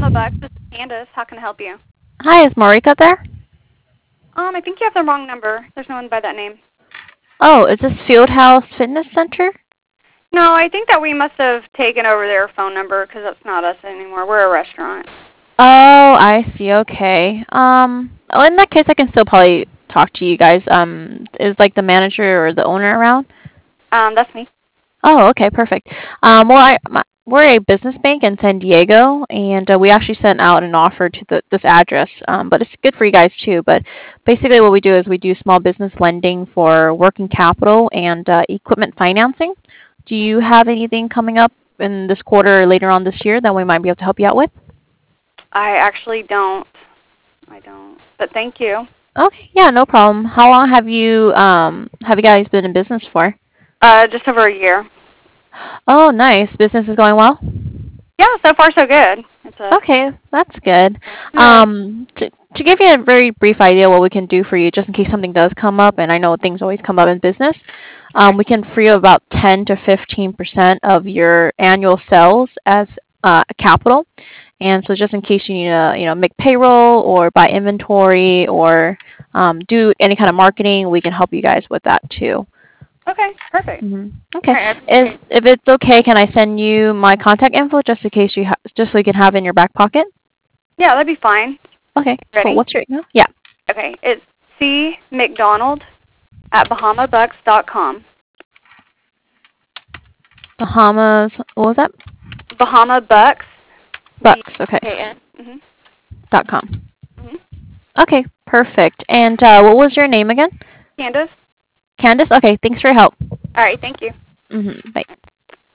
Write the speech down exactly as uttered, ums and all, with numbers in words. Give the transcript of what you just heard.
Bahama Bucks. This is Candace. How can I help you? Hi, is Marika there? Um, I think you have the wrong number. There's no one by that name. Oh, is this Fieldhouse Fitness Center? No, I think that we must have taken over their phone number because that's not us anymore. We're a restaurant. Oh, I see. Okay. Um, well, in that case, I can still probably talk to you guys. Um, is like the manager or the owner around? Um, that's me. Oh, okay, perfect. Um, well, I, my, we're a business bank in San Diego, and uh, we actually sent out an offer to the, this address. Um, but it's good for you guys too. But basically, what we do is we do small business lending for working capital and uh, equipment financing. Do you have anything coming up in this quarter or later on this year that we might be able to help you out with? I actually don't. I don't. But thank you. Okay, yeah, no problem. How long have you um have you guys been in business for? Uh, just over a year. Oh, nice. Business is going well? Yeah, so far so good. It's a Okay, that's good. good. Um, to, to give you a very brief idea what we can do for you, just in case something does come up, and I know things always come up in business, um, Okay. we can free up about ten to fifteen percent of your annual sales as uh, capital. And so just in case you need to, you know, make payroll or buy inventory or um, do any kind of marketing, we can help you guys with that too. Okay. Perfect. hmm All Okay. right. I Is appreciate it. if it's okay, can I send you my contact info just in case you ha- just so you can have it in your back pocket? Yeah, that'd be fine. Okay. Cool. Ready? What's your email? Yeah. Okay. It's C McDonald at Bahama Bucks dot com. Bahamas. What was that? Bahama Bucks. B Bucks. Okay. K N. Mhm. Dot com. Mhm. Okay. Perfect. And uh, what was your name again? Candace. Candace. Okay. Thanks for your help. All right. Thank you. hmm Bye.